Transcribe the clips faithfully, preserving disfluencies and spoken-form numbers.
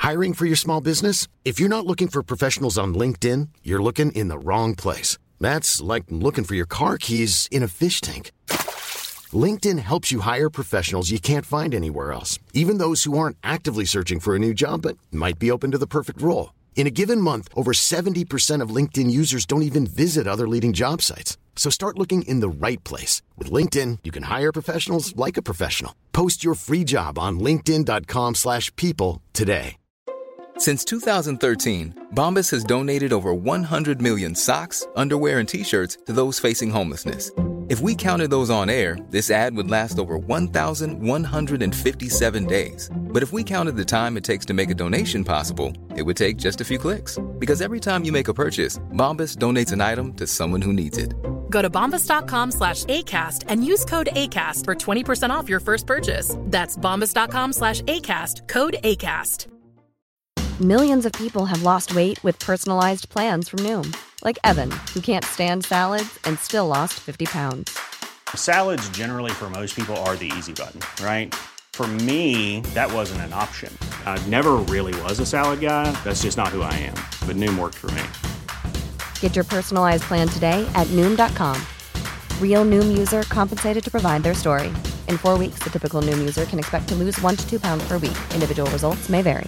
Hiring for your small business? If you're not looking for professionals on LinkedIn, you're looking in the wrong place. That's like looking for your car keys in a fish tank. LinkedIn helps you hire professionals you can't find anywhere else, even those who aren't actively searching for a new job but might be open to the perfect role. In a given month, over seventy percent of LinkedIn users don't even visit other leading job sites. So start looking in the right place. With LinkedIn, you can hire professionals like a professional. Post your free job on linkedin dot com slash people today. Since two thousand thirteen, Bombas has donated over one hundred million socks, underwear, and T-shirts to those facing homelessness. If we counted those on air, this ad would last over one thousand one hundred fifty-seven days. But if we counted the time it takes to make a donation possible, it would take just a few clicks. Because every time you make a purchase, Bombas donates an item to someone who needs it. Go to bombas dot com slash ACAST and use code ACAST for twenty percent off your first purchase. That's bombas dot com slash ACAST, code ACAST. Millions of people have lost weight with personalized plans from Noom. Like Evan, who can't stand salads and still lost fifty pounds. Salads generally for most people are the easy button, right? For me, that wasn't an option. I never really was a salad guy. That's just not who I am. But Noom worked for me. Get your personalized plan today at Noom dot com. Real Noom user compensated to provide their story. In four weeks, the typical Noom user can expect to lose one to two pounds per week. Individual results may vary.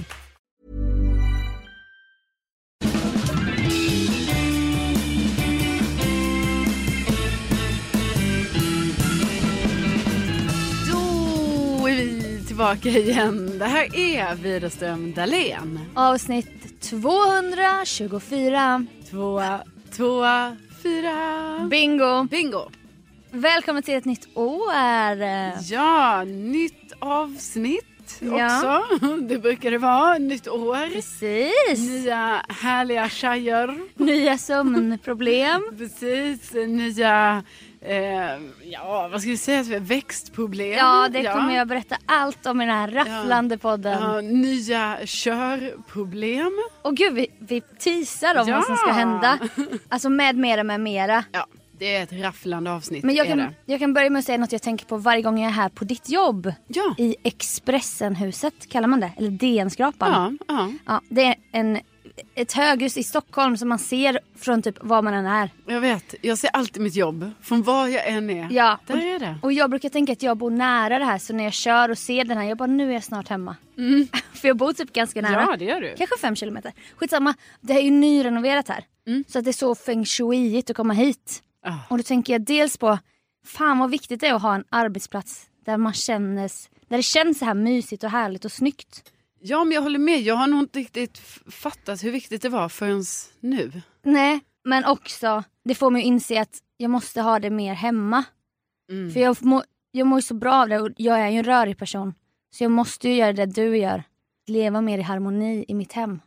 Tillbaka igen. Det här är Widerström Dahlén. Avsnitt tvåhundratjugofyra. Två, två, fyra. Bingo. Bingo. Välkommen till ett nytt år. Ja, nytt avsnitt ja. också. Det brukar det vara. Nytt år. Precis. Nya härliga tjejer. Nya sömnproblem. Precis. Nya... Eh, ja, vad ska vi säga? Växtproblem. Ja, det ja. kommer jag berätta allt om i den här rafflande ja. podden. Ja, nya körproblem. Och gud, vi, vi teasar om ja. vad som ska hända. Alltså med mera, med mera. Ja, det är ett rafflande avsnitt. Men jag är kan, det. jag kan börja med att säga något jag tänker på varje gång jag är här på ditt jobb. Ja. I Expressenhuset, kallar man det. Eller D N-skrapan. Ja, ja. Ja, det är en... ett höghus i Stockholm som man ser från typ var man än är. Jag vet, jag ser alltid mitt jobb från var jag än är. Ja, där och, är det. Och jag brukar tänka att jag bor nära det här, så när jag kör och ser den här, jag bara, nu är jag snart hemma. Mm. För jag bor typ ganska nära. Ja, det gör du. Kanske fem kilometer. Skitsamma, det är ju nyrenoverat här. Mm. Så att det är så feng shuiigt att komma hit. Ah. Och då tänker jag dels på, fan vad viktigt det är att ha en arbetsplats där man kännes, där det känns så här mysigt och härligt och snyggt. Ja, men jag håller med. Jag har nog inte riktigt fattat hur viktigt det var förrän nu. Nej, men också, det får mig att inse att jag måste ha det mer hemma. Mm. För jag, må, jag mår så bra av det och jag är ju en rörig person. Så jag måste ju göra det du gör. Leva mer i harmoni i mitt hem.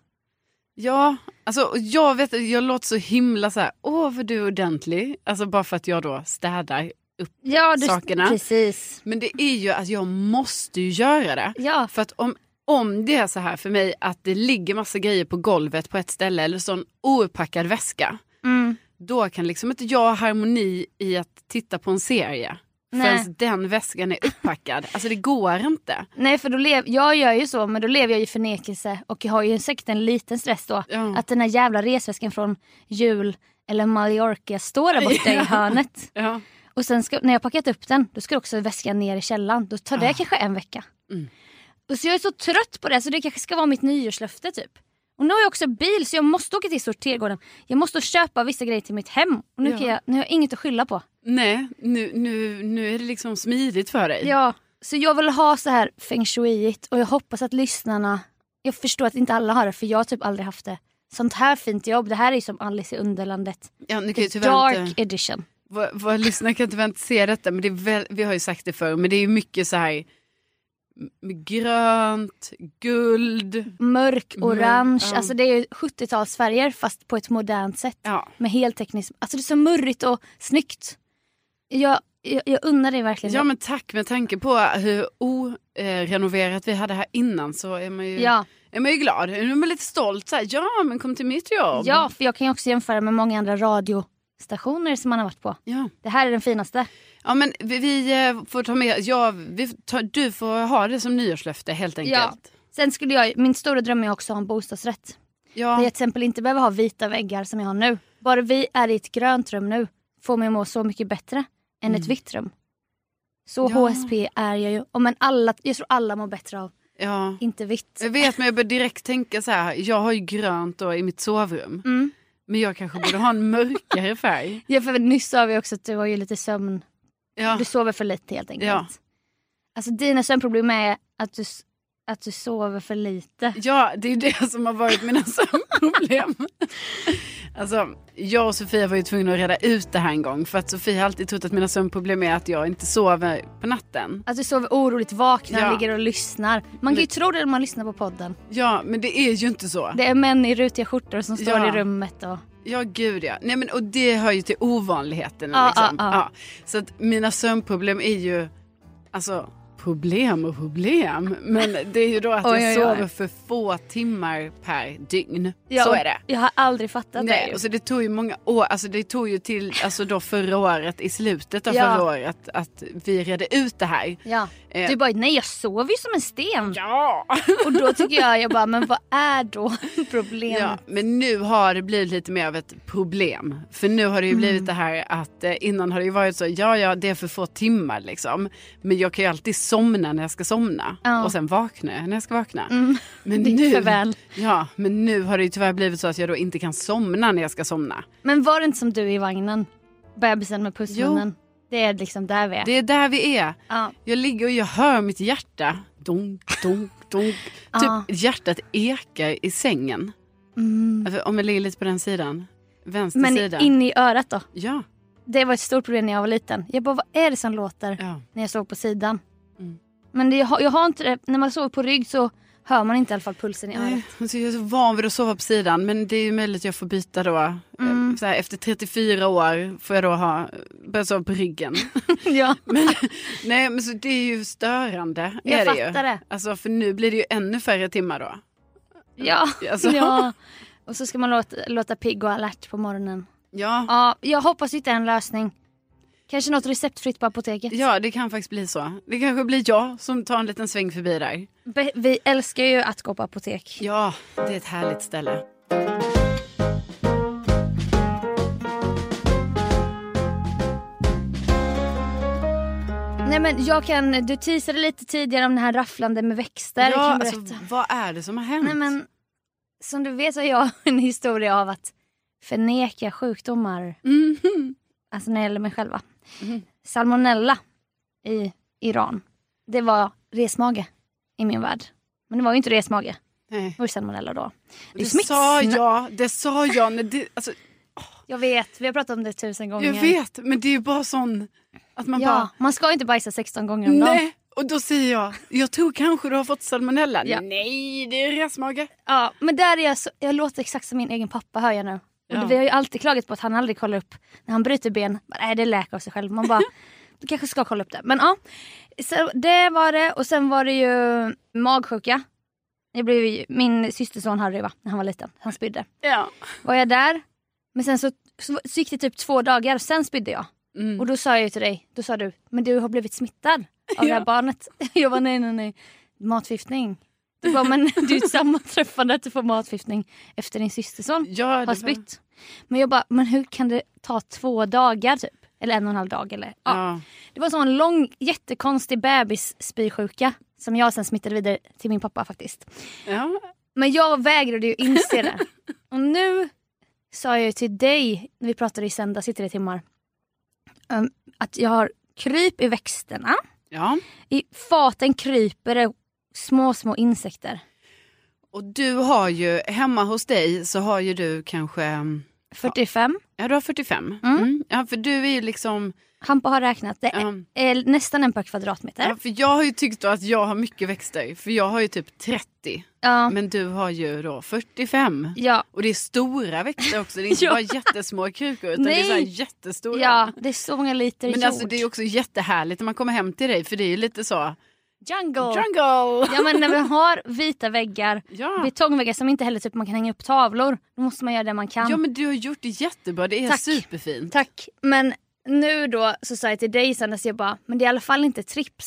Ja, alltså jag vet, jag låter så himla så här, åh vad du är ordentlig. Alltså bara för att jag då städar upp ja, du, sakerna. Precis. Men det är ju att jag måste ju göra det. Ja. För att om Om det är så här för mig att det ligger massa grejer på golvet på ett ställe eller sån ouppackad väska. Mm. Då kan liksom inte jag ha harmoni i att titta på en serie. Förrän den väskan är upppackad. Alltså det går inte. Nej, för då lev, jag gör ju så, men då lever jag i förnekelse. Och jag har ju säkert en liten stress då. Ja. Att den här jävla resväskan från jul eller Mallorca står där borta ja. i hörnet. Ja. Och sen ska, när jag packat upp den, då ska också väskan ner i källaren. Då tar det ah. kanske en vecka. Mm. Och så jag är så trött på det, så det kanske ska vara mitt nyårslöfte typ. Och nu har jag också bil, så jag måste åka till sortergården. Jag måste köpa vissa grejer till mitt hem. Och nu, ja. kan jag, nu har jag inget att skylla på. Nej, nu, nu, nu är det liksom smidigt för dig. Ja, så jag vill ha så här feng shuiigt. Och jag hoppas att lyssnarna... Jag förstår att inte alla har det, för jag har typ aldrig haft det. Sånt här fint jobb, det här är ju som Alice i Underlandet. Ja, nu kan ju Dark inte, edition. Våra, våra lyssnare kan tyvärr inte se detta, men det är väl, vi har ju sagt det förr. Men det är ju mycket så här... grönt, guld, mörk, orange. ja. Alltså det är ju sjuttiotalsfärger fast på ett modernt sätt. Ja. Med heltekniskt. Alltså det är så murrigt och snyggt. Jag, jag, jag undrar det verkligen. Ja, men tack, med tanke på hur orenoverat vi hade här innan, så är man ju, ja. är man ju glad. Nu är man lite stolt. Så här, ja, men kom till mitt jobb. Ja, för jag kan ju också jämföra med många andra radiostationer som man har varit på. Ja. Det här är den finaste. Ja, men vi, vi får ta med, ja, vi tar, du får ha det som nyårslöfte helt enkelt. Ja. Sen skulle jag, min stora dröm är också att ha en bostadsrätt. Ja. Där jag till exempel inte behöver ha vita väggar som jag har nu. Bara vi är i ett grönt rum nu får mig må så mycket bättre än Mm. ett vitt rum. Så Ja. H S P är jag ju. Och men alla, jag tror alla mår bättre av. Ja. Inte vitt. Jag vet, men jag börjar direkt tänka så här. Jag har ju grönt då i mitt sovrum. Mm. Men jag kanske borde ha en mörkare färg. Ja, för nyss sa vi också att du har ju lite sömn. Ja. Du sover för lite helt enkelt. Ja. Alltså dina sömnproblem är att du, att du sover för lite. Ja, det är det som har varit mina sömnproblem. Alltså, jag och Sofia var ju tvungna att reda ut det här en gång. För att Sofia har alltid trott att mina sömnproblem är att jag inte sover på natten. Att du sover oroligt, vaknar, Ja. ligger och lyssnar. Man kan ju Men- tro det när man lyssnar på podden. Ja, men det är ju inte så. Det är män i rutiga skjortor som står Ja. i rummet. Och... Ja, gud ja. Nej, men, och det hör ju till ovanligheten. Ja, liksom. ja, ja. Ja. Så att mina sömnproblem är ju... Alltså, problem och problem. Men det är ju då att Oj, jag oj, oj. sover för få timmar per dygn. Ja, Så och är det. Jag har aldrig fattat Nej, det. och så det tog ju många år, alltså det tog ju till alltså då förra året, i slutet av Ja. förra året, att vi redde ut det här. Ja. Eh. Du bara, nej jag sover ju som en sten. Ja! Och då tycker jag, jag bara, men vad är då problemet? Ja, men nu har det blivit lite mer av ett problem. För nu har det ju Mm. blivit det här att eh, innan har det ju varit så, ja ja det är för få timmar liksom. Men jag kan ju alltid somna när jag ska somna. Ja. Och sen vakna när jag ska vakna. Mm. Men Det är nu, för väl. ja, men nu har det ju tyvärr blivit så att jag då inte kan somna när jag ska somna. Men var det inte som du i vagnen? Bebisen med pussmunnen. Det är liksom där vi är. Det är där vi är. Ja. Jag ligger och jag hör mitt hjärta. Donk, donk, donk. Ja. Typ hjärtat ekar i sängen. Mm. Alltså, om jag ligger lite på den sidan. Vänster Men sida. in i örat då? Ja. Det var ett stort problem när jag var liten. Jag bara, vad är det som låter Ja. när jag sov på sidan? Mm. Men det, jag, har, jag har inte det. När man sover på rygg så hör man inte i alla fall pulsen i örat. Nej, alltså jag är så van vid att sova på sidan. Men det är ju möjligt att jag får byta då. Mm. Så här, efter trettiofyra år får jag då ha, börja sova på ryggen. Ja. Men, nej, men så det är ju störande. Jag är det fattar ju. det. Alltså, för nu blir det ju ännu färre timmar då. Ja. Alltså. ja. Och så ska man låta, låta pigg och alert på morgonen. Ja. Ja, jag hoppas hitta en lösning. Kanske något receptfritt på apoteket. Ja, det kan faktiskt bli så. Det kanske blir jag som tar en liten sväng förbi där. Be- vi älskar ju att gå på apotek. Ja, det är ett härligt ställe. Nej men jag kan, du teasade lite tidigare om det här rafflande med växter. Jag Ja, kan alltså, berätta. vad är det som har hänt? Nej men, som du vet så har jag en historia av att förneka sjukdomar. Mhm. Alltså när det gäller mig själva. Mhm. Salmonella i Iran. Det var resmage i min värld. Men det var ju inte resmage. Nej. Det var ju salmonella då. Det, är Det smitts- sa jag, det sa jag. När det, alltså, Jag vet, vi har pratat om det tusen gånger. jag vet, men det är ju bara sån att man Ja, bara... man ska inte bajsa sexton gånger om dagen. Nej, och då säger jag, jag tror kanske du har fått salmonella. Ja. Nej, det är resmage. Ja, men där är jag, så, jag låter exakt som min egen pappa, hör jag nu. Ja. Och vi har ju alltid klagat på att han aldrig kollar upp när han bryter ben. Nej, det läker av sig själv. Man bara, du kanske ska kolla upp det. Men ja, så det var det. Och sen var det ju magsjuka. Jag blev ju, min systerson Harry va, när han var liten. Han spydde. Ja. Var jag där. Men sen så, så, så gick det typ två dagar och sen spydde jag. Mm. Och då sa jag ju till dig, då sa du, men du har blivit smittad av det här Ja. barnet. Jag var nej nej nej, matförgiftning. Du bara, men det är ju sammanträffande att du får matförgiftning efter din systerson Ja, har det var- spytt. Men jag bara, men hur kan det ta två dagar typ? Eller en och en halv dag eller? Ja. Ja. Det var en sån lång, jättekonstig bebisspysjuka som jag sen smittade vidare till min pappa faktiskt. Ja. Men jag vägrade ju inse det. Och nu sa jag ju till dig, när vi pratade i söndags i tre timmar, um, att jag har kryp i växterna. Ja. I faten kryper det små, små insekter. Och du har ju, hemma hos dig så har ju du kanske... mm, fyrtiofem. Ja, du har fyrtiofem. Mm. Mm. Ja, för du är ju liksom... Hampa har räknat. Det är, Ja. är nästan en per kvadratmeter. Ja, för jag har ju tyckt då att jag har mycket växter. För jag har ju typ trettio. Ja. Men du har ju då fyrtiofem. Ja. Och det är stora växter också. Det är inte Ja. bara jättesmå krukor utan det är Nej. så här jättestora. Ja, det är så många liter Men jord. alltså det är också jättehärligt när man kommer hem till dig. För det är ju lite så... Jungle. Jungle! Ja, men när vi har vita väggar, Ja. betongväggar som inte heller typ man kan hänga upp tavlor, då måste man göra det man kan. Ja, men du har gjort det jättebra. Det är Tack. superfint. Tack. Men nu då så sa jag till dig sen att jag bara, men det är i alla fall inte trips.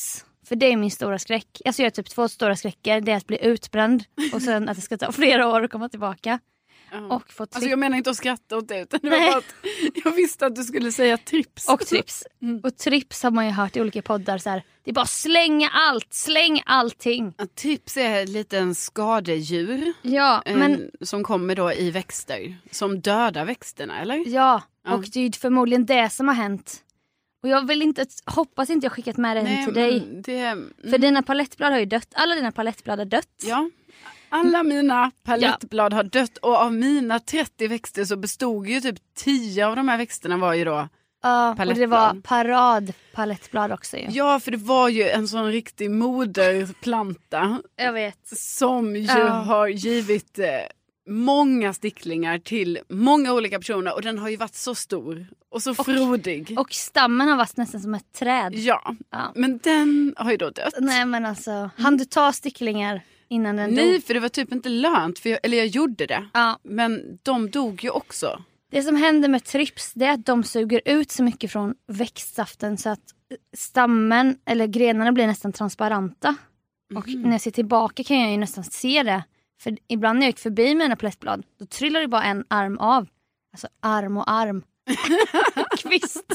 För det är min stora skräck. Alltså jag har typ två stora skräcker. Det är att bli utbränd och sen att det ska ta flera år att komma tillbaka. Uh-huh. Och få tri- alltså jag menar inte att skratta åt det, utan det var bara att jag visste att du skulle säga trips. Och trips. Mm. Och trips har man ju hört i olika poddar så här. Det är bara slänga allt, släng allting. Ja, trips är ett litet skadedjur. Ja, men... eh, som kommer då i växter. Som dödar växterna, eller? Ja, ja. Och det är ju förmodligen det som har hänt. Och jag vill inte, hoppas inte jag skickat med det hem till dig. Det, mm. För dina palettblad har ju dött. Alla dina palettblad har dött. Ja. Alla mina palettblad ja. har dött. Och av mina trettio växter så bestod ju typ tio av de här växterna var ju då ja, och det var paradpalettblad också ju. Ja, för det var ju en sån riktig moderplanta. Jag vet. Som ju ja. har givit eh, många sticklingar till många olika personer. Och den har ju varit så stor och så och, frodig. Och stammen har varit nästan som ett träd. Ja, ja. Men den har ju då dött. Nej men alltså, hann du ta sticklingar innan den Nej, dog? för det var typ inte lönt. För jag, eller jag gjorde det. Ja. Men de dog ju också. Det som händer med trips, det är att de suger ut så mycket från växtsaften så att stammen eller grenarna blir nästan transparenta. Mm. Och när jag ser tillbaka kan jag ju nästan se det. För ibland när jag gick förbi mina plättblad, då trillar det bara en arm av. Alltså arm och arm. Kvist.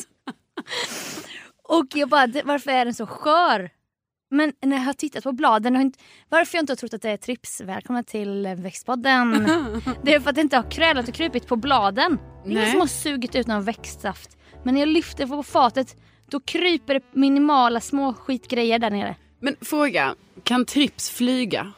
Och jag bara, varför är den så skör? Men när jag har tittat på bladen, har inte, varför jag inte har trott att det är trips. Välkomna till Växtpodden. Det är för att det inte har krälat och krypit på bladen. Det är ingen som har sugit ut någon växtsaft. Men när jag lyfter på fatet, då kryper det minimala små skitgrejer där nere. Men fråga, kan trips flyga?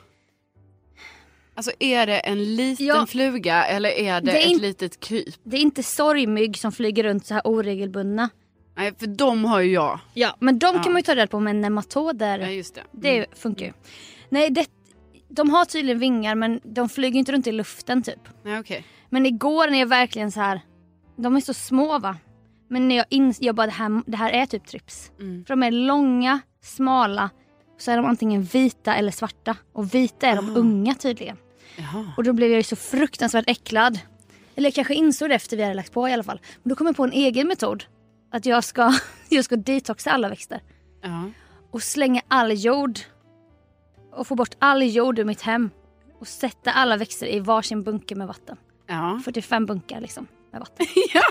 Alltså är det en liten ja, fluga eller är det, det är ett in, litet kryp? Det är inte sorgmygg som flyger runt så här oregelbundna. Nej, för de har ju jag. Ja, men de ja. kan man ju ta reda på med nematoder. Ja, just det. Mm. Det funkar ju. Nej, det, de har tydligen vingar men de flyger inte runt i luften typ. Nej, okej. Okay. Men igår när jag verkligen så här, de är så små va? Men när jag ins- jag bara det här, det här är typ trips. Mm. För de är långa, smala. Så är de antingen vita eller svarta. Och vita är de Aha. unga tydligen. Jaha. Och då blev jag ju så fruktansvärt äcklad. Eller jag kanske insåg det efter vi hade lagt på i alla fall. Men då kom jag på en egen metod. Att jag ska, jag ska detoxa alla växter. Ja. Och slänga all jord. Och få bort all jord ur mitt hem. Och sätta alla växter i varsin bunke med vatten. Ja. fyrtiofem bunkar liksom med vatten. Ja.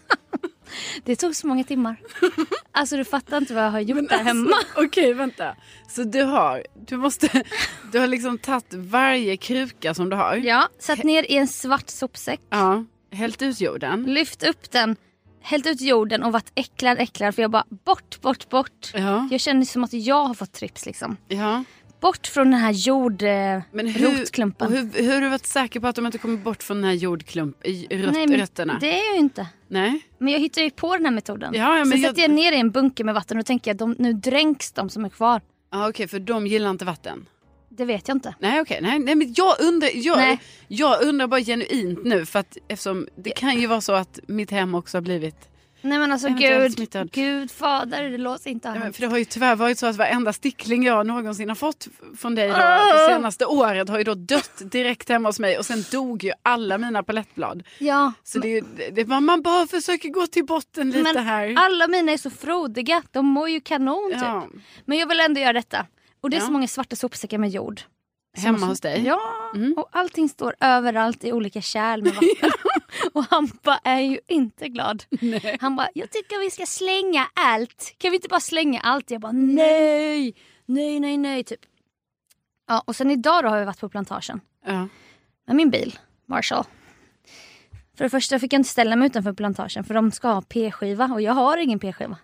Det tog så många timmar. Alltså du fattar inte vad jag har gjort men där alltså, hemma. Okej, okay, vänta. Så du har, du måste, du har liksom tagit varje kruka som du har. Ja, satt ner i en svart sopsäck. Ja, hällt ut jorden. Lyft upp den, hällt ut jorden och varit äcklad, äcklad. För jag bara, bort, bort, bort. Ja. Jag känner som att jag har fått trips liksom. Ja. Bort från den här jordrotklumpen. Eh, hur, hur, hur har du varit säker på att de inte kommer bort från den här jordklump i röt, Nej, men rötterna? Det är jag ju inte. Nej. Men jag hittar ju på den här metoden. Ja, ja, men så jag... sätter jag ner i en bunke med vatten och tänker att de, nu dränks de som är kvar. Ja, okej, okay, för de gillar inte vatten. Det vet jag inte. Nej, okej. Okay, nej, nej, men jag undrar, jag, nej. jag undrar bara genuint nu. För att eftersom det kan ju vara så att mitt hem också har blivit... Nej men alltså Gud, Gud fader, det låter inte ja, för det har ju tyvärr varit så att varenda stickling jag någonsin har fått från dig då, det senaste året har ju då dött direkt hemma hos mig. Och sen dog ju alla mina palettblad. Ja. Så men... det, det, man bara försöker gå till botten lite men här. Alla mina är så frodiga, de mår ju kanon typ. Ja. Men jag vill ändå göra detta. Och det är ja. så många svarta sopsäckar med jord. Hemma som, hos dig? Ja, mm. och allting står överallt i olika kärl med vatten. Och han bara är ju inte glad. Nej. Han bara, jag tycker vi ska slänga allt. Kan vi inte bara slänga allt? Jag bara, nej, nej, nej, nej, typ. Ja, och sen idag då har vi varit på plantagen. Ja. Med min bil, Marshall. För det första fick jag inte ställa mig utanför plantagen för de ska ha p-skiva och jag har ingen p-skiva.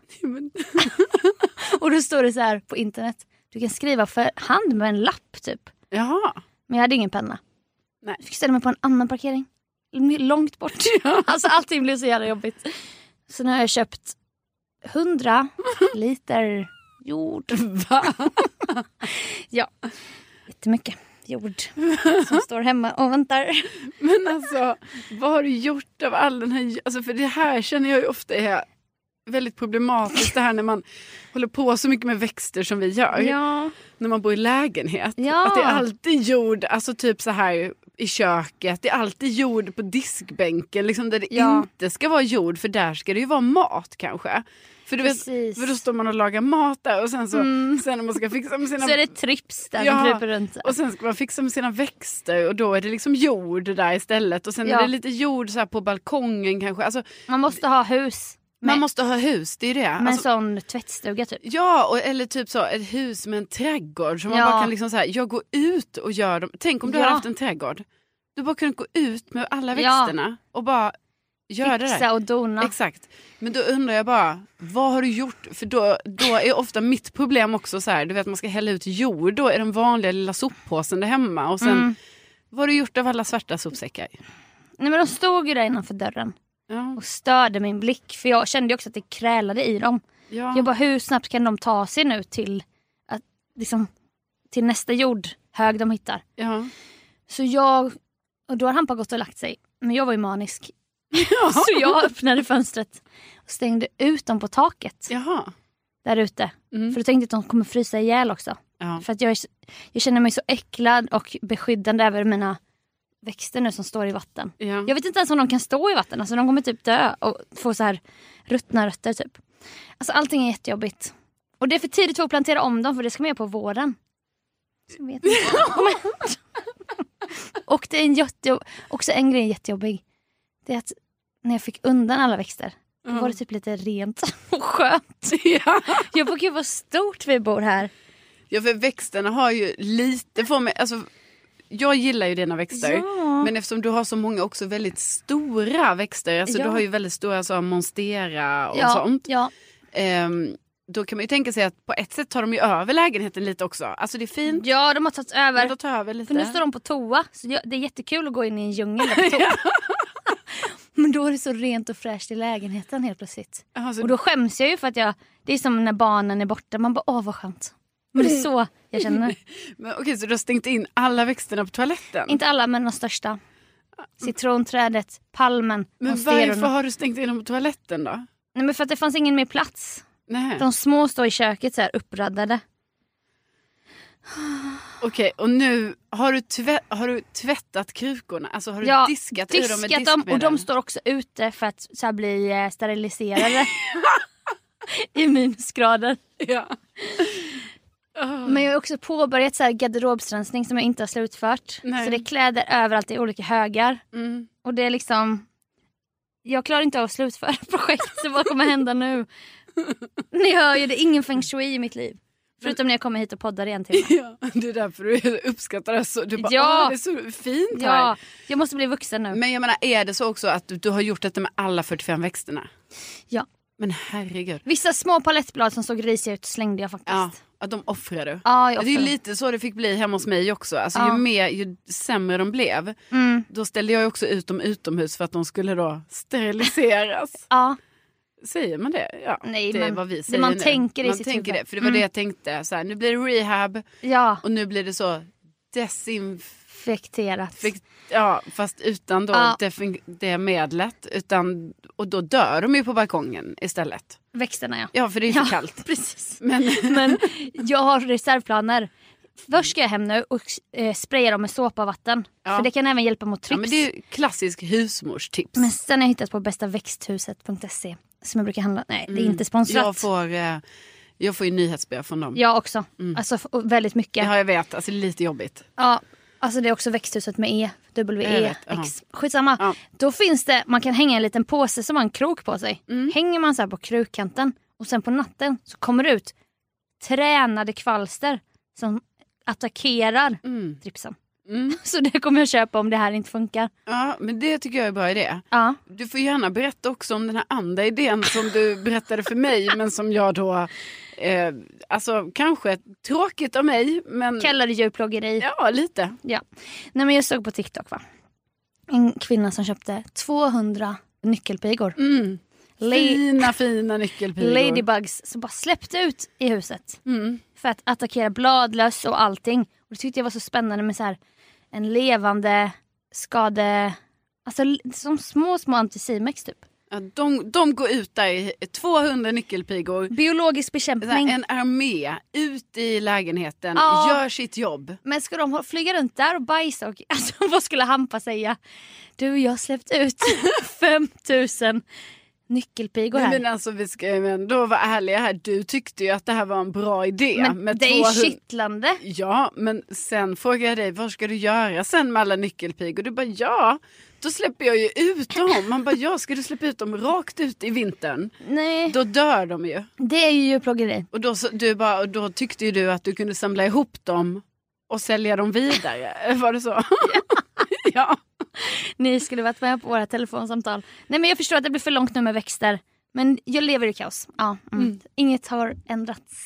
Och då står det så här på internet, du kan skriva för hand med en lapp typ. Jaha. Men jag hade ingen penna. Nej. Jag fick ställa mig på en annan parkering. Långt bort. Ja. Alltså allting blev så jävla jobbigt. Så nu har jag köpt hundra liter jord. Va? Ja, jättemycket jord som står hemma och väntar. Men alltså, vad har du gjort av all den här... Alltså för det här känner jag ju ofta är väldigt problematiskt. Det här när man håller på så mycket med växter som vi gör. Ja. När man bor i lägenhet. Ja. Att det är alltid jord, alltså typ så här i köket. Det är alltid jord på diskbänken. Liksom där det ja. inte ska vara jord. För där ska det ju vara mat kanske. För du vet, för då står man och lagar mat där och sen så mm. sen när man ska fixa med sina... Så är det trips där ja, man kryper runt. Och sen ska man fixa med sina växter och då är det liksom jord där istället. Och sen ja. är det lite jord så här på balkongen kanske. Alltså, man måste ha hus. Man med, måste ha hus, det är det. Med alltså, en sån tvättstuga typ. Ja, och, eller typ så ett hus med en trädgård. Så man ja. bara kan liksom så här, jag går ut och gör dem. Tänk om du ja. har haft en trädgård. Du bara kan gå ut med alla växterna ja. och bara göra det där. och dona. Exakt. Men då undrar jag bara, vad har du gjort? För då, då är ofta mitt problem också så här, du vet man ska hälla ut jord. Då är den vanliga lilla soppåsen där hemma. Och sen, mm. vad har du gjort av alla svarta sopsäckar? Nej men de stod ju där innanför dörren. Ja. Och störde min blick. För jag kände också att det krälade i dem. Ja. Jag bara, hur snabbt kan de ta sig nu till, att, liksom, till nästa jordhög de hittar? Ja. Så jag, och då har Hampa gått och lagt sig. Men jag var ju manisk. Ja. Så jag öppnade fönstret och stängde ut dem på taket. Jaha. Där ute. Mm. För då tänkte jag att de kommer frysa ihjäl också. Ja. För att jag, jag känner mig så äcklad och beskyddande över mina växter nu som står i vatten. Ja. Jag vet inte ens om de kan stå i vatten. Alltså de kommer typ dö och få så här ruttna rötter typ. Alltså allting är jättejobbigt. Och det är för tidigt för att plantera om dem för det ska man göra på våren. Så vet inte. Och det är en jättejobb... också en grej jättejobbig. Det är att när jag fick undan alla växter då mm. var det typ lite rent och skönt. Ja. Jag får gud vad stort vi bor här. Ja, för växterna har ju lite för mig, alltså jag gillar ju dina växter. Ja. Men eftersom du har så många också väldigt stora växter, alltså ja. du har ju väldigt stora så monstera och ja. sånt. Ja. Um, då kan man ju tänka sig att på ett sätt tar de ju över lägenheten lite också. Alltså det är fint. Ja, de har tagit över. De tar över lite. För nu står de på toa. Så det är jättekul att gå in i en djungel där på toa. Men då är det så rent och fräscht i lägenheten helt plötsligt. Alltså, och då skäms jag ju för att jag... Det är som när barnen är borta. Man bara, åh vad skönt. Men det är så jag känner. Men okej, så du har stängt in alla växterna på toaletten? Inte alla, men de största. Citronträdet, palmen. Men varför har du stängt in dem på toaletten då? Nej, men för att det fanns ingen mer plats. Nej. De små står i köket så här uppraddade. Okej, och nu har du, tvätt, har du tvättat krukorna? Alltså har du ja, diskat, diskat ur dem med dem och de står också ute för att så här, bli steriliserade. I minusgrader. Ja. Oh. Men jag har också påbörjat så här garderobsrensning som jag inte har slutfört. Nej. Så det är kläder överallt i olika högar. Mm. Och det är liksom... Jag klarar inte av att slutföra projekt. Så vad kommer hända nu? Ni hör ju, det är ingen feng shui i mitt liv. Förutom när jag kommer hit och poddar igen till. Ja, det är därför du uppskattar det så. Du bara, ja. Åh, det är så fint här. Ja, jag måste bli vuxen nu. Men jag menar, är det så också att du, du har gjort detta med alla fyrtiofem växterna? Ja. Men herregud. Vissa små palettblad som såg risiga ut slängde jag faktiskt. Ja, att de offrar du. Ja, jag det är ju lite så det fick bli hemma hos mig också. Alltså ja. ju mer, ju sämre de blev. Mm. Då ställde jag också ut dem utomhus för att de skulle då steriliseras. Ja. Säger man det? Ja, nej, det är men vad vi säger man nu. tänker i man sitt tänker huvud. det, för det var mm. det jag tänkte. Så här, nu blir det rehab ja. och nu blir det så desinfekterat. Fekt, ja, fast utan då ja. defin- det medlet. Utan, och då dör de ju på balkongen istället. Växterna, ja. Ja, för det är ju ja, för kallt. Precis. Men, men jag har reservplaner. Först ska jag hem nu och eh, spraya dem med såpa och vatten. Ja. För det kan även hjälpa mot trips. Ja, men det är ju klassisk husmorstips. Men sen har jag hittat på bästa växthuset punkt se. Som jag brukar handla. Nej, det är mm. inte sponsrat. Jag får, eh, jag får ju nyhetsbrev från dem. Jag också. Mm. Alltså väldigt mycket. Ja, jag vet. Alltså lite jobbigt. Ja, alltså det är också växthuset med E. W E X. Skitsamma. Ja. Då finns det, man kan hänga en liten påse som har en krok på sig. Mm. Hänger man så här på krukkanten. Och sen på natten så kommer det ut tränade kvalster som attackerar mm. tripsen. Mm. Så det kommer jag köpa om det här inte funkar. Ja, men det tycker jag är en bra idé. Ja. Du får gärna berätta också om den här andra idén som du berättade för mig, men som jag då, eh, alltså kanske tråkigt av mig, men... Kallar det djurplågeri? Ja, lite. Ja. Nej, men jag såg på TikTok, va? En kvinna som köpte tvåhundra nyckelpigor. Mm. Fina, La- fina nyckelpigor. Ladybugs som bara släppte ut i huset. Mm. För att attackera bladlöss och allting. Och det tyckte jag var så spännande med så här en levande skade... Alltså som små, små anticimex typ. Ja, de, de går ut där i tvåhundra nyckelpigor. Biologisk bekämpning. En armé ut i lägenheten. Ja. Gör sitt jobb. Men ska de flyga runt där och bajsa? Och, alltså vad skulle Hampa säga? Du, jag har släppt ut fem tusen nyckelpigor här. Men alltså vi ska ju ändå vara ärliga här. Du tyckte ju att det här var en bra idé. Men med det är ju två hund- kittlande. Ja, men sen frågar jag dig, vad ska du göra sen med alla nyckelpigor? Du bara, ja, då släpper jag ju ut dem. Man bara, ja, ska du släppa ut dem rakt ut i vintern? Nej, Då dör de ju. det är ju djurplågeri. Och då, så- du bara, och då tyckte ju du att du kunde samla ihop dem och sälja dem vidare. Var det så? Ja. Ni skulle varit med på våra telefonsamtal. Nej, men jag förstår att det blir för långt nu med växter. Men jag lever i kaos. Ja, mm. Mm. Inget har ändrats.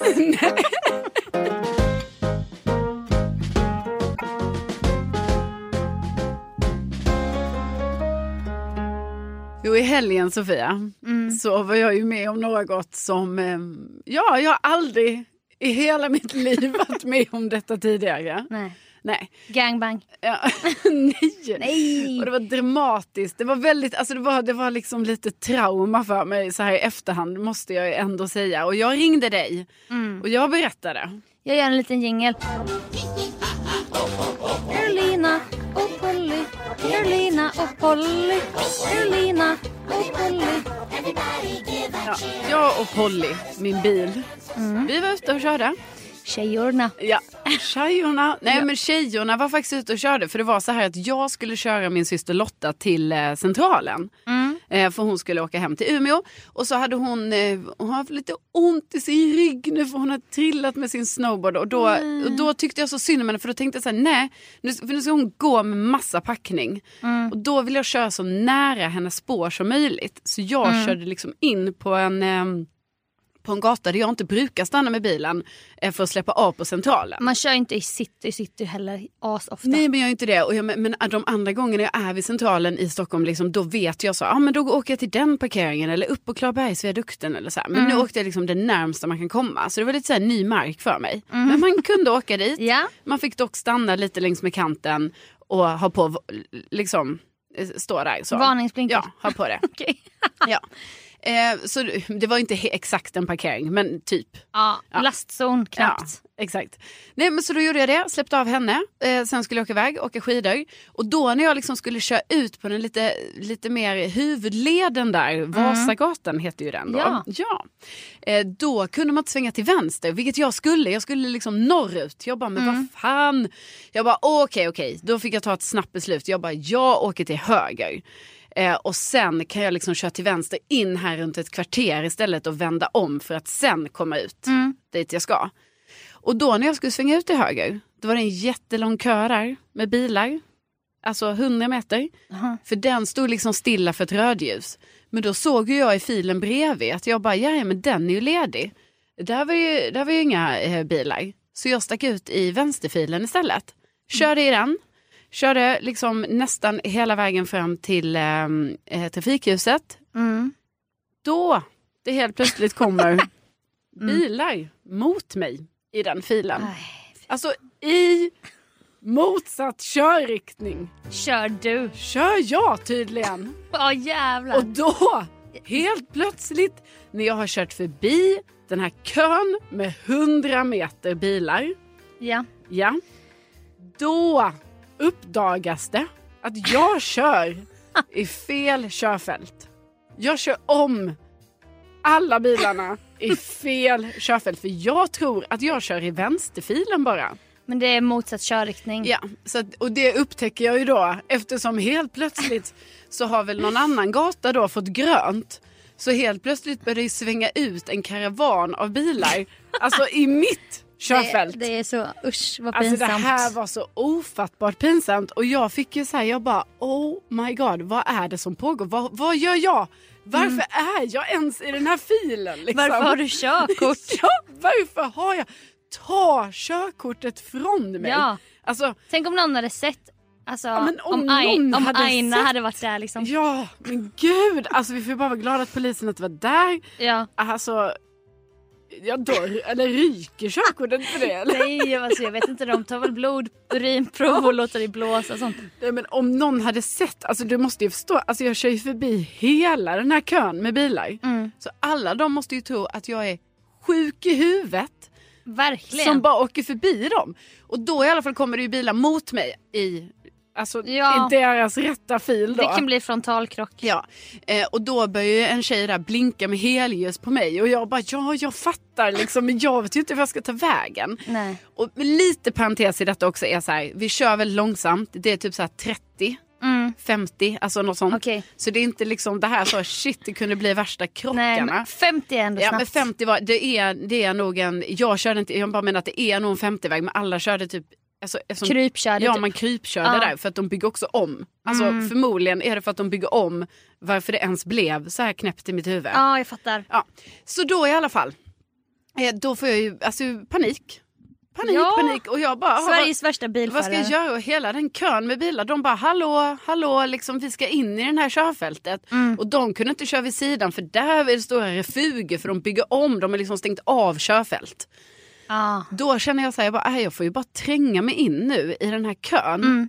Jo, i helgen, Sofia, Mm. så var jag ju med om något som, eh, ja, jag har aldrig i hela mitt liv varit med om detta tidigare. Nej. Nej. Gangbang. Ja. Nej. Nej. Och det var dramatiskt. Det var väldigt, alltså det var, det var liksom lite trauma för mig så här i efterhand, måste jag ändå säga. Och jag ringde dig Mm. och jag berättade. Jag gör en liten jingle. Carolina och Polly. Carolina och Polly. Carolina och Polly. Ja, jag och Polly, min bil, Mm. vi var ute och körde. Tjejorna. Ja, tjejorna. Nej, Ja. men tjejorna var faktiskt ute och körde. För det var så här att jag skulle köra min syster Lotta till eh, centralen. Mm. Eh, för hon skulle åka hem till Umeå. Och så hade hon, eh, hon hade lite ont i sin rygg nu, för hon hade trillat med sin snowboard. Och då, Mm. och då tyckte jag så synd om henne, för då tänkte jag så här, nej, nu, för nu ska hon gå med massa packning. Mm. Och då vill jag köra så nära hennes spår som möjligt. Så jag Mm. körde liksom in på en... Eh, på en gata där jag inte brukar stanna med bilen eh, för att släppa av på centralen. Man kör inte i city, city heller as ofta. Nej, men jag gör inte det. Och jag, men de andra gångerna jag är vid centralen i Stockholm, liksom, då vet jag så, ja ah, men då åker jag till den parkeringen eller upp på Klarabergsviadukten eller så här. Men Mm. nu åkte jag liksom det närmsta man kan komma. Så det var lite så här ny mark för mig. Mm. Men man kunde åka dit. Ja. Man fick dock stanna lite längs med kanten och ha på, liksom, stå där. Så. Varningsblinkers. Ja, ha på det. Okej. Ja. Eh, så det var inte he- exakt en parkering, men typ. Ja, Ja. lastzon knappt. Ja, exakt. Nej, men så då gjorde jag det, släppte av henne. Eh, sen skulle jag åka iväg, åka skidor. Och då när jag liksom skulle köra ut på den lite, lite mer huvudleden där, Vasagatan heter ju den då. Ja. ja. Eh, då kunde man inte svänga till vänster, vilket jag skulle. Jag skulle liksom norrut. Jag bara, men vad fan. Jag bara, okej, okej. Då fick jag ta ett snabbt beslut. Jag bara, jag åker till höger. Eh, och sen kan jag liksom köra till vänster in här runt ett kvarter istället och vända om för att sen komma ut Mm. dit jag ska. Och då när jag skulle svänga ut till höger, då var det en jättelång kö där med bilar. Alltså hundra meter. Aha. För den stod liksom stilla för ett rödljus. Men då såg ju jag i filen bredvid att jag bara, ja men den är ju ledig. Där var ju, där var ju inga eh, bilar. Så jag stack ut i vänsterfilen istället. Körde i den. Körde liksom nästan hela vägen fram till eh, eh, trafikljuset. Mm. Då det helt plötsligt kommer bilar mot mig i den filen. Aj. Alltså i motsatt körriktning. Kör du. Kör jag tydligen. Ja, jävlar. Och då, helt plötsligt, när jag har kört förbi den här kön med hundra meter bilar. Ja. Ja. Då uppdagas det att jag kör i fel körfält. Jag kör om alla bilarna i fel körfält. För jag tror att jag kör i vänsterfilen bara. Men det är motsatt körriktning. Ja, så att, och det upptäcker jag ju då. Eftersom helt plötsligt så har väl någon annan gata då fått grönt. Så helt plötsligt börjar det svänga ut en karavan av bilar. Alltså i mitt körfält. Det, det är så, usch vad Alltså pinsamt. det här var så ofattbart pinsamt. Och jag fick ju så här, jag bara, oh my god, vad är det som pågår? Vad, vad gör jag? Varför mm. är jag ens i den här filen? Liksom? Varför har du körkort? Ja, varför har jag? Ta körkortet från mig. Ja. Alltså, Tänk om någon hade sett, alltså, ja, men om, om Ai, någon om hade Aina sett- hade varit där liksom. ja, men gud. Alltså vi får bara vara glada att polisen inte var där. Ja. Alltså, jag dör. Eller ryker körkortet för det? Eller? Nej, alltså, jag vet inte, de tar väl blod, urinprov och låter det blåsa och sånt. Nej, men om någon hade sett, alltså du måste ju förstå, alltså jag kör ju förbi hela den här kön med bilar. Mm. Så alla de måste ju tro att jag är sjuk i huvudet. Verkligen. Som bara åker förbi dem. Och då i alla fall kommer det ju bilar mot mig i, alltså Ja. i deras rätta fil då. Det kan bli frontalkrock. Ja, eh, och då börjar ju en tjej där blinka med helljus på mig och jag bara, ja jag fattar liksom, men jag vet ju inte hur jag ska ta vägen. Nej. Och lite parentes i detta också är så här, vi kör väldigt långsamt, det är typ så här trettio, Mm. femtio, alltså något sånt. Okej. Så det är inte liksom det här så, shit det kunde bli värsta krockarna. Nej, men femtio är ändå Ja snabbt. men femtio var, det är, det är nog en, jag körde inte, jag bara menar att det är nog en femtio-väg, men alla körde typ alltså, eftersom, Krypkörde Ja typ. man krypkörde Ja. där för att de bygger också om. Alltså Mm. förmodligen är det för att de bygger om varför det ens blev så här knäppt i mitt huvud. Ja, jag fattar. Ja. Så då i alla fall, eh, då får jag ju alltså, panik. Panik, Ja. panik och jag bara, Sveriges värsta vad bilförare. ska jag göra? Och hela den kön med bilar, de bara hallå, hallå, liksom, vi ska in i den här körfältet. Mm. Och de kunde inte köra vid sidan för där är det stora refuger för de bygger om, de har liksom stängt av körfält. Ja. Då känner jag så här, jag, bara, jag får ju bara tränga mig in nu i den här kön. Mm.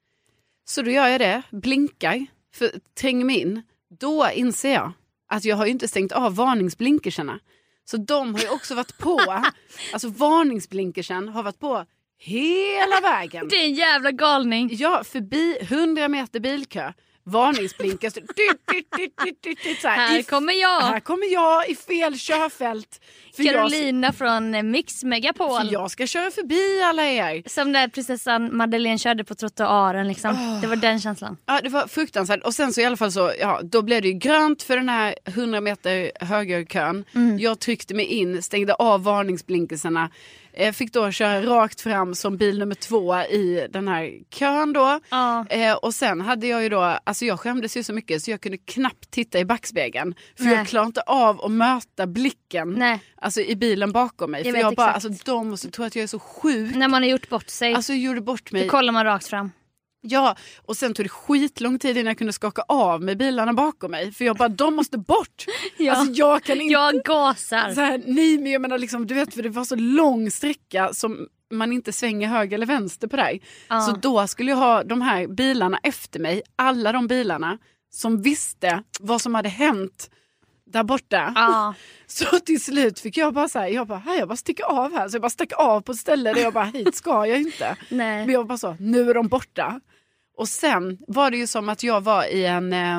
Så då gör jag det, blinkar, för, tränger mig in. Då inser jag att jag har ju inte stängt av varningsblinkerserna. Så de har ju också varit på, alltså varningsblinkersen har varit på hela vägen. Det är en jävla galning. Ja, förbi hundra meter bilkö, varningsblinkers. Dyt, dyt, dyt, dyt, dyt, dyt, så här, Här i, kommer jag. här kommer jag i fel körfält. För Carolina från Mix Megapol. jag, för jag ska köra förbi alla er. Som när prinsessan Madeleine körde på trottoaren liksom. Oh. Det var den känslan. Ja, det var fruktansvärt. Och sen så i alla fall så, ja, då blev det ju grönt för den här hundra meter högerkön. Mm. Jag tryckte mig in, stängde av varningsblinkerserna. Eh, fick då köra rakt fram som bil nummer två i den här kön då. Ja. Eh, och sen hade jag ju då, alltså jag skämdes ju så mycket så jag kunde knappt titta i backspegeln. För Nej. jag klarade inte av att möta blicken. Nej. Alltså i bilen bakom mig. Jag för vet jag bara, exakt. alltså de måste tro att jag är så sjuk. När man har gjort bort sig. Alltså jag gjorde bort mig. Då kollar man rakt fram. Ja, och sen tog det skitlång tid innan jag kunde skaka av med bilarna bakom mig. För jag bara, de måste bort. Ja. Alltså jag kan inte... Jag gasar. Så här, nej, men jag menar liksom, du vet, för det var så lång sträcka som man inte svänger höger eller vänster på dig. Ja. Så då skulle jag ha de här bilarna efter mig, alla de bilarna som visste vad som hade hänt där borta. Ja. Så till slut fick jag bara säga, jag bara, här, jag bara sticker av här. Så jag bara stack av på ett ställe där jag bara, hit ska jag inte. Nej. Men jag bara så, nu är de borta. Och sen var det ju som att jag var i en... Eh,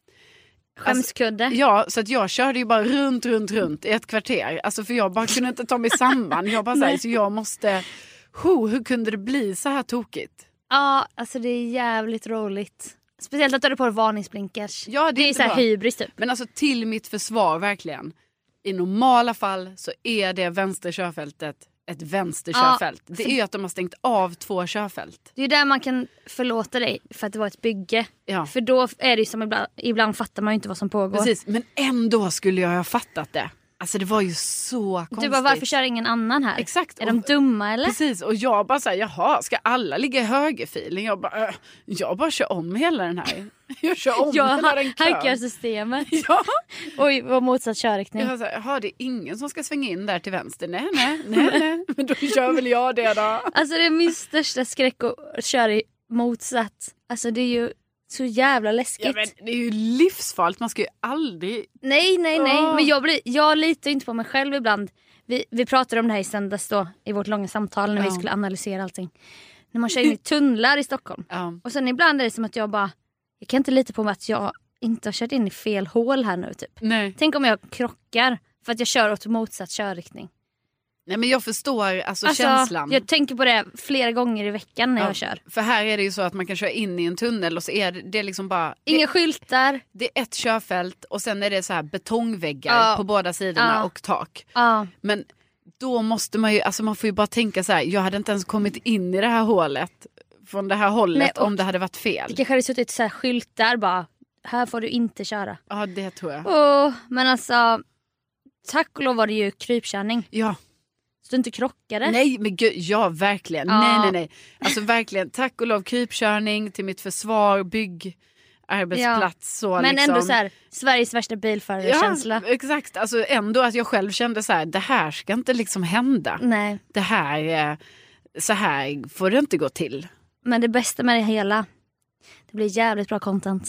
Skämskudde. Alltså, ja, så att jag körde ju bara runt, runt, runt i ett kvarter. Alltså för jag bara kunde inte ta mig samman. Jag bara säger så jag måste... Ho, hur kunde det bli så här tokigt? Ja, alltså det är jävligt roligt. Speciellt att du hade på varningsblinkers. Ja, det är det är inte så här bra. hybris typ. Men alltså till mitt försvar verkligen. I normala fall så är det vänstra körfältet ett vänsterkörfält. Ja, det är ju att de har stängt av två körfält. Det är där man kan förlåta dig för att det var ett bygge. Ja. För då är det ju som ibland, ibland fattar man ju inte vad som pågår. Precis, men ändå skulle jag ha fattat det. Alltså det var ju så konstigt. Du bara, varför kör ingen annan här? Exakt. Är de dumma eller? Precis, och jag bara säger, jaha, ska alla ligga i högerfilen? Jag bara, äh, jag bara kör om hela den här. Jag kör om Jag hela den kön. hackar systemet. Ja. Oj, vad motsatt körriktning. Jag sa, jaha, det är ingen som ska svänga in där till vänster. Nej, nej, nej, nej. Men då kör väl jag det då. Alltså det är min största skräck att köra i motsatt. Alltså det är ju så jävla läskigt. Ja, men det är ju livsfarligt, man ska ju aldrig... Nej, nej, nej. Åh. Men jag, blir, jag litar inte på mig själv ibland. Vi, vi pratade om det här i söndags då, i vårt långa samtal när Ja. vi skulle analysera allting. När man kör in i tunnlar i Stockholm. Ja. Och sen ibland är det som att jag bara, jag kan inte lita på mig att jag inte har kört in i fel hål här nu typ. Nej. Tänk om jag krockar för att jag kör åt motsatt körriktning. nej, men jag förstår alltså, Alltså, känslan. jag tänker på det flera gånger i veckan när Ja, jag kör. För här är det ju så att man kan köra in i en tunnel och så är det, det är liksom bara... Inga det, skyltar. det är ett körfält och sen är det så här betongväggar Ja. på båda sidorna Ja. och tak. Ja. Men då måste man ju, alltså man får ju bara tänka så här, jag hade inte ens kommit in i det här hålet från det här hållet. Nej, och om det hade varit fel. Det kanske hade suttit så här skyltar bara, här får du inte köra. Ja, det tror jag. Åh, men alltså, tack och lov var det ju krypkörning. Ja. Så du inte krockade. Nej, men gud, ja, verkligen. Ja. Nej, nej, nej. Alltså verkligen, tack och lov krypkörning till mitt försvar, bygg, arbetsplats. Så, Men liksom. ändå så här, Sveriges värsta bilförare-känsla. Ja, exakt. Alltså ändå att jag själv kände så här, det här ska inte liksom hända. Nej, Det här, eh, så här får det inte gå till. men det bästa med det hela, det blir jävligt bra content.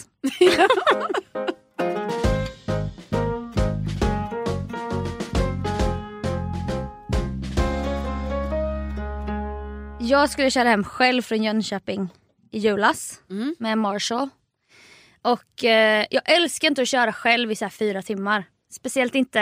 Jag skulle köra hem själv från Jönköping i julas Mm. med Marshall. Och eh, jag älskar inte att köra själv i så här fyra timmar. Speciellt inte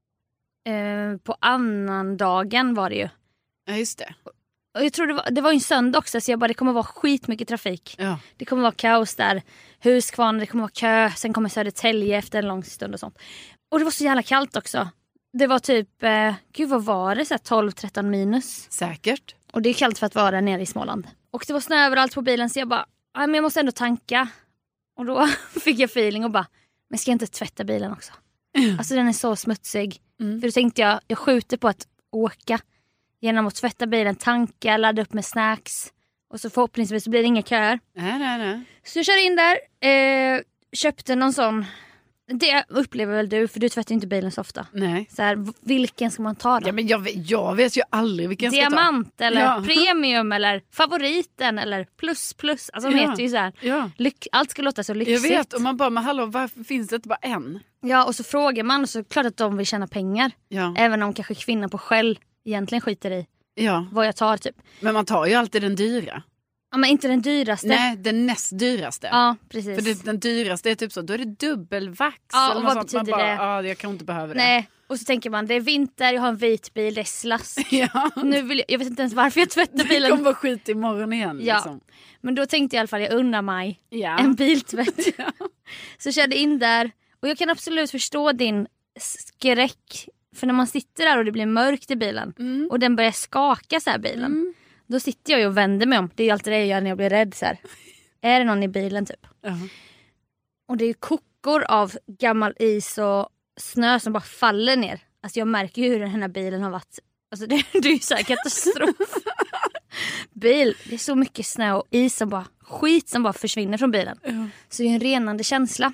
eh, på annan dagen var det ju. Ja, just det. Och jag tror det var, det var en söndag också, så jag bara, det kommer vara skitmycket trafik. Ja. Det kommer vara kaos där. Huskvarna, det kommer vara kö. Sen kommer Södertälje efter en lång stund och sånt. Och det var så jävla kallt också. Det var typ, eh, gud vad var det? Så här tolv tretton minus. Säkert. Och det är kallt för att vara nere i Småland. Och det var snö överallt på bilen, så jag bara, ja, men jag måste ändå tanka. Och då fick jag feeling och bara, men ska jag inte tvätta bilen också? Mm. Alltså den är så smutsig. Mm. För då tänkte jag, jag skjuter på att åka genom att tvätta bilen, tanka, ladda upp med snacks. Och så förhoppningsvis så blir det inga köer. Nej, nej, nej. Så jag kör in där, eh, köpte någon sån. Det upplever väl du, för du tvättar inte bilen så ofta. Nej. Så här, vilken ska man ta då? Ja, men jag, vet, jag vet ju aldrig vilken jag ska ta. Diamant eller ja. premium eller favoriten eller plus plus. Alltså de ja. heter ju så här. Ja. Lyck, allt ska låta så lyxigt. Jag vet, och man bara, men hallå, varför finns det inte bara en? Ja, och så frågar man, och så klart att de vill tjäna pengar. Ja. Även om kanske kvinnan på Shell egentligen skiter i Ja. vad jag tar typ. Men man tar ju alltid den dyra. Ja, men inte den dyraste. Nej, den näst dyraste. Ja, precis. För det, den dyraste är typ så, då är det dubbelvax. Ja, eller och något vad sånt. betyder Man bara, det? Ja, jag kan inte behöva det. Nej, och så tänker man, det är vinter, jag har en vit bil, det är slask. Ja. Nu vill jag, jag vet inte ens varför jag tvättar bilen. Det kommer vara skit imorgon igen. Ja. Liksom. Men då tänkte jag i alla fall, jag unnar mig Ja. en biltvätt. Ja. Så körde in där. Och jag kan absolut förstå din skräck. För när man sitter där och det blir mörkt i bilen. Mm. Och den börjar skaka så här bilen. Mm. Då sitter jag ju och vänder mig om. Det är ju alltid det jag gör när jag blir rädd så här. Är det någon i bilen typ? Uh-huh. Och det är ju kokor av gammal is och snö som bara faller ner. Alltså jag märker ju hur den här bilen har varit. Alltså det, det är ju så här katastrof. Bil, det är så mycket snö och is som bara, skit som bara försvinner från bilen. Uh-huh. Så det är en renande känsla.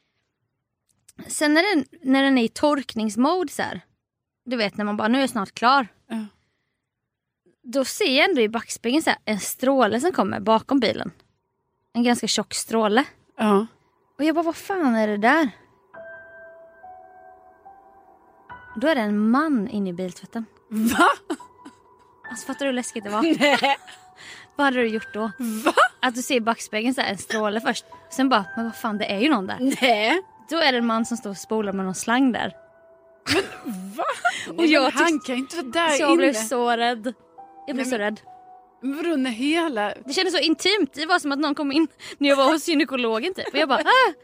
Sen när den, när den är i torkningsmode så här. Du vet när man bara, nu är jag snart klar. Uh-huh. Då ser jag ändå i backspegeln så här, en stråle som kommer bakom bilen. En ganska tjock stråle. Ja. Och jag bara, vad fan är det där? Då är det en man inne i biltvätten. Va? Alltså fattar du hur läskigt det var? Nej. Vad hade du gjort då? Va? Att du ser i backspegeln så här, en stråle först. Sen bara, men vad fan, det är ju någon där. Nej. Då är det en man som står och spolar med någon slang där. Men va? Och Nej, jag men han kan inte vara där så jag inne. blev så rädd. Jag blev Nej, så men... rädd. Men vadå, när hela... Det kändes så intimt. Det var som att någon kom in när jag var hos gynekologen typ. Och jag bara, ah!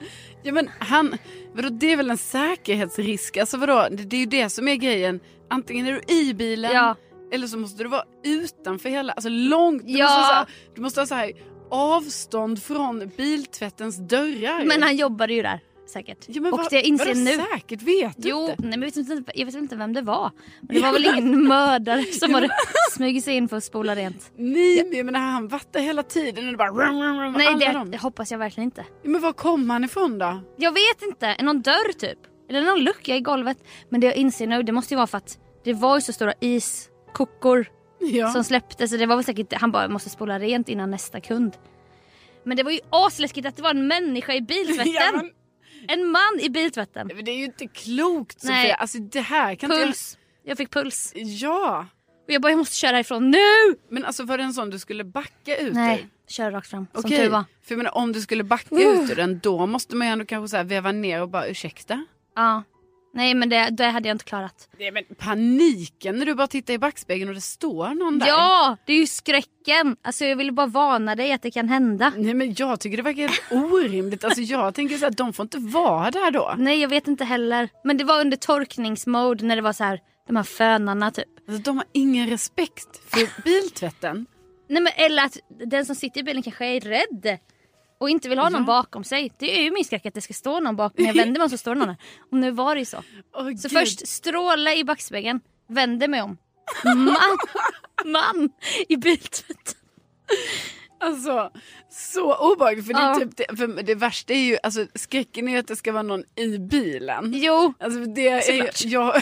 Ja men han... Vadå, det är väl en säkerhetsrisk? Alltså vadå, det, det är ju det som är grejen. Antingen är du i bilen. Ja. Eller så måste du vara utanför hela... Alltså långt. Du, Ja. måste, ha så här, du måste ha så här avstånd från biltvättens dörrar. Men han jobbade ju där. Säkert. Ja, men och vad, det inser vadå nu. Säkert vet du Jo, inte. nej, men jag, vet inte, jag vet inte vem det var. Men det var väl ingen mördare som hade smugit sig in för att spola rent. Nej, men jag menar, han vattnar hela tiden och det bara... Rum, rum, rum, Nej, det, dem. det hoppas jag verkligen inte. Ja, men var kom han ifrån då? Jag vet inte. Någon dörr typ. Eller någon lucka i golvet. Men det jag inser nu, det måste ju vara för att det var ju så stora iskokor ja. som släppte. Så det var väl säkert, han bara måste spola rent innan nästa kund. Men det var ju asläskigt att det var en människa i biltvätten. Ja, men... En man i biltvätten. Men det är ju inte klokt, Sofia. Nej. Alltså det här kan puls. inte... Jag fick puls. Ja. Och jag bara, jag måste köra härifrån nu. Men alltså var det en sån du skulle backa ut Nej, ur? köra rakt fram. Som Okej, tur var. för jag menar, om du skulle backa uh. ut ur den, då måste man ju ändå kanske så här veva ner och bara ursäkta. Ja. Nej, men det, det hade jag inte klarat. Nej, men paniken när du bara tittar i backspegeln och det står någon där. Ja, det är ju skräcken. Alltså jag ville bara varna dig att det kan hända. Nej, men jag tycker det verkar helt orimligt. Alltså jag tänker så här, de får inte vara där då. Nej, jag vet inte heller. Men det var under torkningsmode när det var så här, de här fönarna typ. Alltså de har ingen respekt för biltvätten. Nej, men eller att den som sitter i bilen kanske är rädd. Och inte vill ha någon ja. bakom sig. Det är ju min skräck att det ska stå någon bakom. När jag vänder mig om så står det någon där. Och nu var det ju så. Oh, så Gud. först stråla i backspegeln. Vänder mig om. Man, man i biltvätten. Alltså, så obehagligt. För, ja. det, är typ det, för det värsta är ju, alltså skräcken är ju att det ska vara någon i bilen. Jo, alltså, det är ju, jag,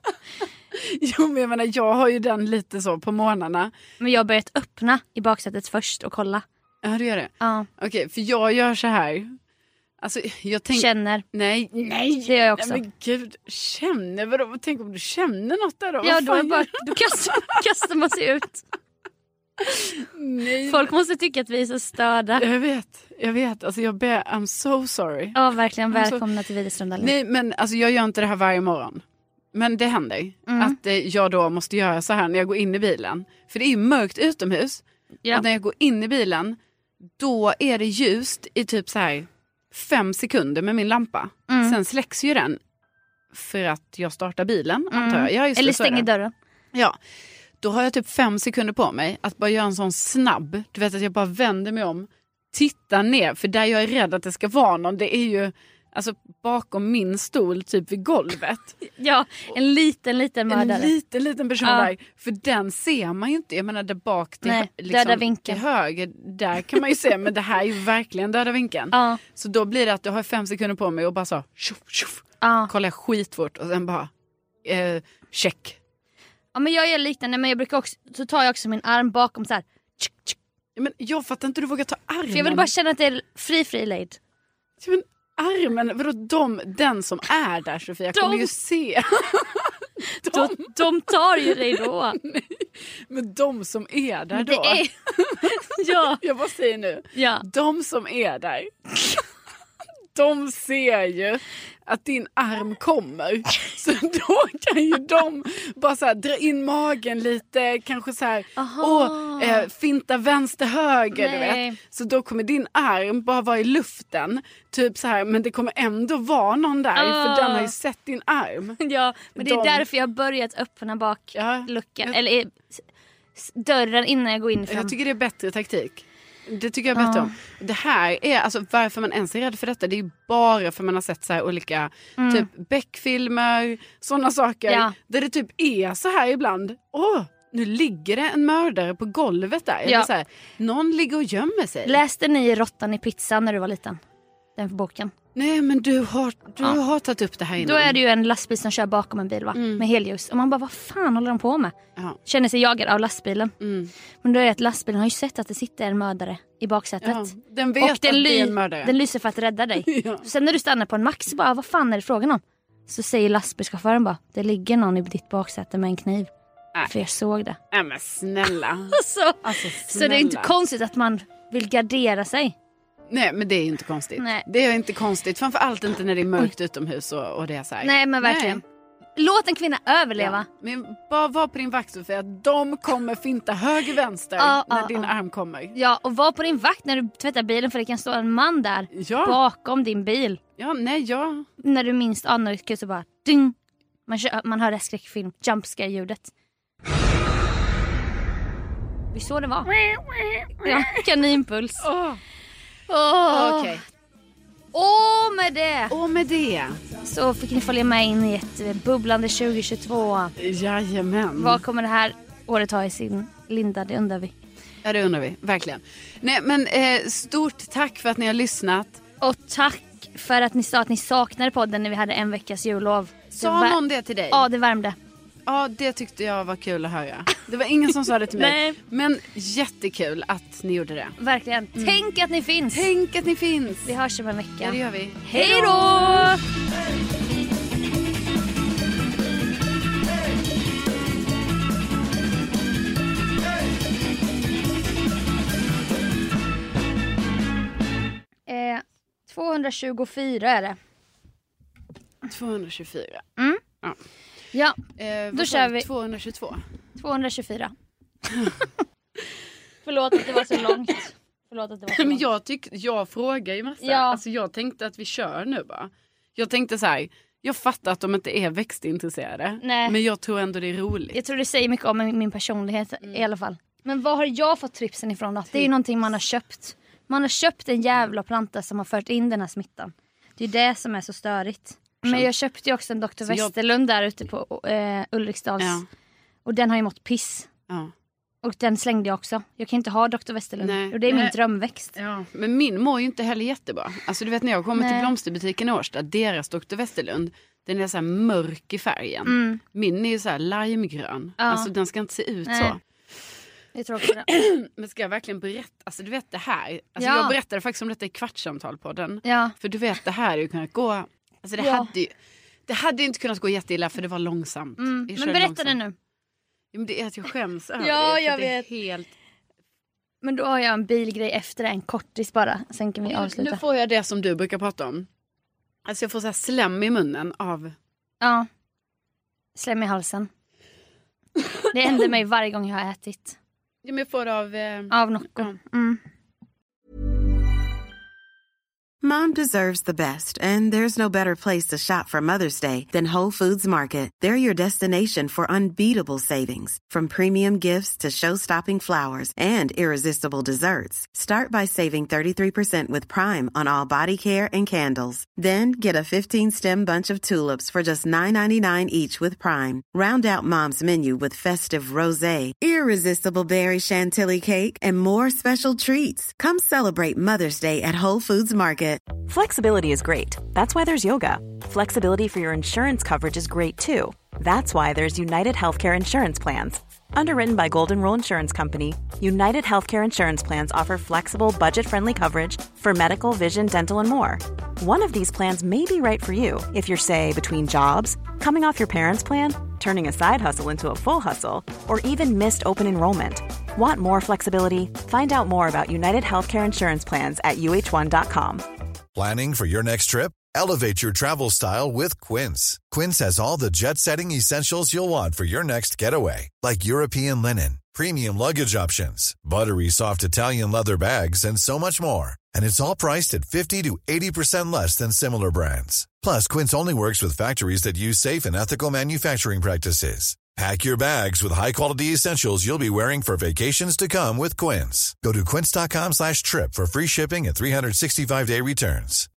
jo, men jag menar, jag har ju den lite så på morgnarna. Men jag har börjat öppna i baksätet först och kolla. Ja, du gör det? Ja. Okej, för jag gör så här. Alltså, jag tänk... Känner. Nej, nej. Det gör jag också. Nej, men gud, känner vadå? Tänk om du känner något där då? Ja, Vad då, är fan bara, gör... då kastar, kastar man sig ut. Nej. Folk måste tycka att vi är så störda. Jag vet, jag vet. Alltså jag ber, I'm so sorry. Ja, verkligen. I'm Välkomna so... till Widerström Dahlén. Nej, men alltså jag gör inte det här varje morgon. Men det händer mm. att eh, jag då måste göra så här när jag går in i bilen. För det är ju mörkt utomhus. Ja. Och när jag går in i bilen, då är det ljust i typ så här fem sekunder med min lampa. Mm. Sen släcks ju den för att jag startar bilen, mm. antar jag. jag Eller stänger dörren. Ja. Då har jag typ fem sekunder på mig att bara göra en sån snabb. Du vet att jag bara vänder mig om, tittar ner. För där jag är rädd att det ska vara någon, det är ju alltså bakom min stol typ vid golvet. Ja, en liten, liten mördare. En liten, liten person ja. där. För den ser man ju inte. Jag menar där bak till, Nej, liksom, döda vinkeln. Till höger, där kan man ju se. Men det här är ju verkligen döda vinkeln. Ja. Så då blir det att jag har fem sekunder på mig och bara så, tjuff, tjuff, ja. kollar jag skitfort och sen bara, eh, check. Ja, men jag är liknande, men jag brukar också, så tar jag också min arm bakom så här. Tsk, tsk. Ja, men jag fattar inte, du vågar ta armen. För jag vill bara känna att det är fri, fri lejd. Ja, men armen, vadå de, den som är där, Sofia, de, kommer ju se. de, de, de tar ju dig då. Nej, men de som är där men då. Är... ja. Jag bara säger nu. Ja. De som är där. De ser ju att din arm kommer. Så då kan ju de bara så här, dra in magen lite. Kanske så här, åh, eh, finta vänster höger. Du vet. Så då kommer din arm bara vara i luften. Typ så här, men det kommer ändå vara någon där. Oh. För den har ju sett din arm. Ja, men det är de... därför jag har börjat öppna bak ja, luckan. Jag... Eller dörren innan jag går in fram. Jag tycker det är bättre taktik. Det tycker jag bättre ja. om. Det här är alltså varför man ens är rädd för detta. Det är ju bara för man har sett så här olika mm. typ Beck-filmer, sådana saker. Ja. Där det typ är så här ibland. Åh, nu ligger det en mördare på golvet där. Ja. Eller så här, någon ligger och gömmer sig. Läste ni Råttan i pizzan när du var liten? Den för boken. Nej, men du har, du ja. har tagit upp det här innan. Då är det ju en lastbil som kör bakom en bil va? Mm. Med helljus. Och man bara, vad fan håller de på med? Ja. Känner sig jagad av lastbilen. Mm. Men då är det att lastbilen har ju sett att det sitter en mördare i baksätet. Ja. Den vet och att den det är en mördare. Den lyser för att rädda dig. Ja. Sen när du stannar på en max så bara, vad fan är det frågan om? Så säger lastbilschauffören bara, det ligger någon i ditt baksäte med en kniv. Äh. För jag såg det. Nej men snälla. så, alltså, snälla. Så det är inte konstigt att man vill gardera sig. Nej, men det är ju inte konstigt. Nej. Det är inte konstigt. Framförallt inte när det är mörkt utomhus och, och det är så här. Nej, men verkligen. Nej. Låt en kvinna överleva. Ja, men bara var på din vakt för att de kommer finta höger vänster ah, när ah, din ah. arm kommer. Ja, och var på din vakt när du tvättar bilen för det kan stå en man där ja. bakom din bil. Ja, nej, ja. När du minst anar det så bara ding. Man, kör, man hör det skräckfilm, jumpscare-ljudet. Vi så det var. Ja, kaninpuls. Åh. Oh. Okej. Okay. Och med det. Och med det. Så fick ni följa med in i ett bubblande tjugo tjugotvå. Jajamän. Vad kommer det här året ha i sin linda? Det undrar vi. Ja, det undrar vi. Verkligen. Nej, men eh, stort tack för att ni har lyssnat. Och tack för att ni sa att ni saknade podden när vi hade en veckas jullov. Sa var... någon det till dig? Ja, det värmde. Ja, det tyckte jag var kul att höra. Det var ingen som sa det till mig. Nej. Men jättekul att ni gjorde det. Verkligen. Mm. Tänk att ni finns. Tänk att ni finns. Vi hörs om en vecka. Ja, det gör vi. Hej då! Eh, tvåhundratjugofyra är det. tvåhundratjugofyra. Mm. Ja. Ja, eh, då kör vi. tvåhundratjugotvå. tvåhundratjugofyra. Förlåt att det var så långt. Förlåt att det var så långt. Men jag tyck, jag frågar ju massa. Ja. Alltså jag tänkte att vi kör nu bara. Jag tänkte så här. Jag fattar att de inte är växtintresserade. Nej. Men jag tror ändå det är roligt. Jag tror det säger mycket om min, min personlighet mm. i alla fall. Men vad har jag fått tripsen ifrån då? Det är ju någonting man har köpt. Man har köpt en jävla planta som har fört in den här smittan. Det är det som är så störigt. Men jag köpte ju också en doktor Så Westerlund jag... där ute på eh, Ulriksdals. Ja. Och den har ju mått piss. Ja. Och den slängde jag också. Jag kan inte ha doktor Westerlund. Nej. Och det är Nej. min drömväxt. Ja. Men min mår ju inte heller jättebra. Alltså du vet när jag kommer Nej. till blomsterbutiken i Årsta. Deras doktor Westerlund. Den är så här mörk i färgen. Mm. Min är ju så här limegrön. Ja. Alltså den ska inte se ut Nej. så. Jag tror också det. Men ska jag verkligen berätta? Alltså du vet det här. Alltså ja. jag berättade faktiskt om detta i Kvartssamtal-podden. Ja. För du vet det här är ju kunnat gå... Alltså det, ja. hade ju, det hade ju inte kunnat gå jätteilla för det var långsamt. Mm. Men berätta långsamt. det nu. Ja, men det är att jag skäms över ja, det. Jag det vet. Är helt, Men då har jag en bilgrej efter det, en kortis bara. Sen kan vi avsluta. Nu får jag det som du brukar prata om. Alltså jag får så här slem i munnen av... Ja. Slem i halsen. Det händer mig varje gång jag har ätit. Ja, men jag får det av... Eh... Av Nocco. Mm. Mom deserves the best, and there's no better place to shop for Mother's Day than Whole Foods Market. They're your destination for unbeatable savings, from premium gifts to show-stopping flowers and irresistible desserts. Start by saving thirty-three percent with Prime on all body care and candles. Then get a fifteen-stem bunch of tulips for just nine ninety-nine each with Prime. Round out Mom's menu with festive rosé, irresistible berry chantilly cake, and more special treats. Come celebrate Mother's Day at Whole Foods Market. Flexibility is great. That's why there's yoga. Flexibility for your insurance coverage is great too. That's why there's United Healthcare Insurance Plans. Underwritten by Golden Rule Insurance Company, United Healthcare Insurance Plans offer flexible, budget-friendly coverage for medical, vision, dental, and more. One of these plans may be right for you if you're, say, between jobs, coming off your parents' plan, turning a side hustle into a full hustle, or even missed open enrollment. Want more flexibility? Find out more about United Healthcare Insurance Plans at U H one dot com. Planning for your next trip? Elevate your travel style with Quince. Quince has all the jet-setting essentials you'll want for your next getaway, like European linen, premium luggage options, buttery soft Italian leather bags, and so much more. And it's all priced at fifty to eighty percent less than similar brands. Plus, Quince only works with factories that use safe and ethical manufacturing practices. Pack your bags with high-quality essentials you'll be wearing for vacations to come with Quince. Go to quince dot com slash trip for free shipping and three sixty-five day returns.